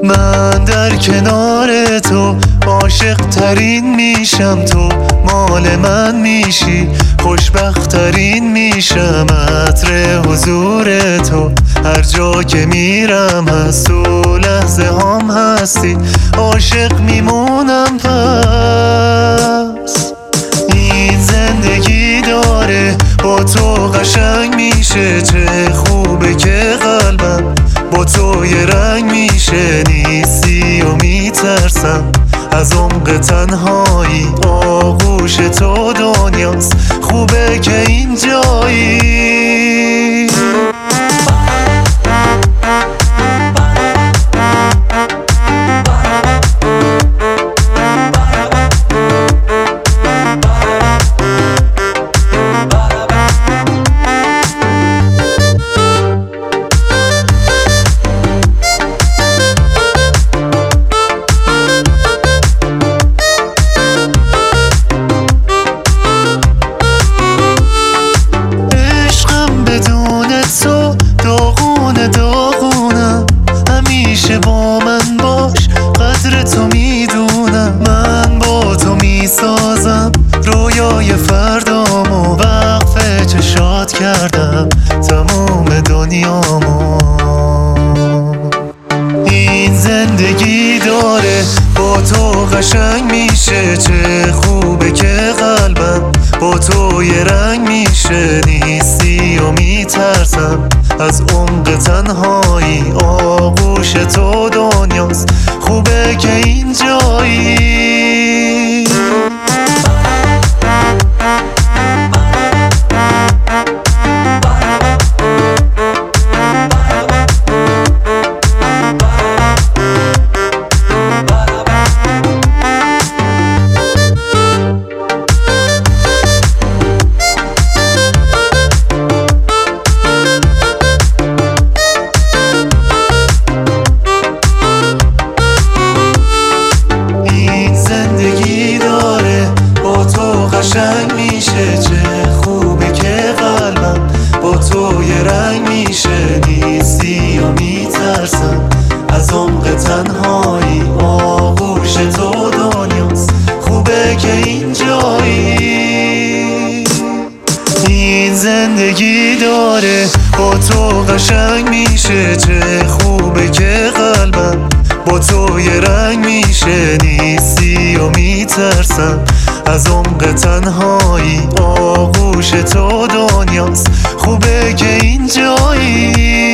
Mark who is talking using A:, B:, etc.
A: من در کنار تو عاشق ترین میشم، تو مال من میشی خوشبخت ترین میشم. عطر حضور تو هر جا که میرم هست، تو لحظه هم هستی عاشق میمونم. پس این زندگی داره با تو قشنگ میشه، چه خوبه که قلبم با تو یه رنگ میشه. نیستی و میترسم از عمق تنهایی، آغوش تو دنیاست خوبه که اینجایی. داغونم همیشه با من باش، قدر تو میدونم. من با تو میسازم رویای فردامو، وقف چشات کردم تموم دنیامو. این زندگی داره با تو قشنگ میشه، چه خوبه که قلبم با تو یه رنگ میشه. نیستی و میترسم از عمق تنهایی، آغوش تو دنیاست خوبه که اینجایی. قشنگ میشه، چه خوبه که قلبم با تو یه رنگ میشه. نیستی و میترسم از عمق تنهایی، آغوش تو دنیاست خوبه که اینجایی. این زندگی داره با تو قشنگ میشه، چه خوبه که قلبم با تو یه رنگ میشه. نیستی و میترسم از عمق تنهایی، آغوش تو دنیاست خوبه که اینجایی.